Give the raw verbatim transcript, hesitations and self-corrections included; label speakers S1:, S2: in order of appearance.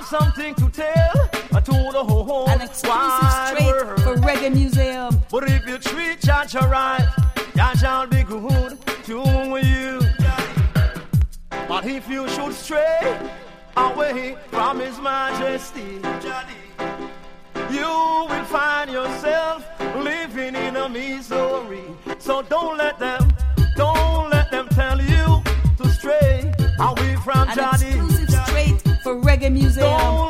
S1: something to tell uh, to the whole
S2: An exclusive
S1: wide
S2: straight
S1: world.
S2: for Reggae Museum.
S1: But if you treat Jah right, Jah shall be good to you. But if you should stray away from His Majesty, you will find yourself living in a misery. So don't let them, don't let them tell you to stray away from
S2: An
S1: Jah.
S2: exclusive straight for Reggae Museum.
S1: Don't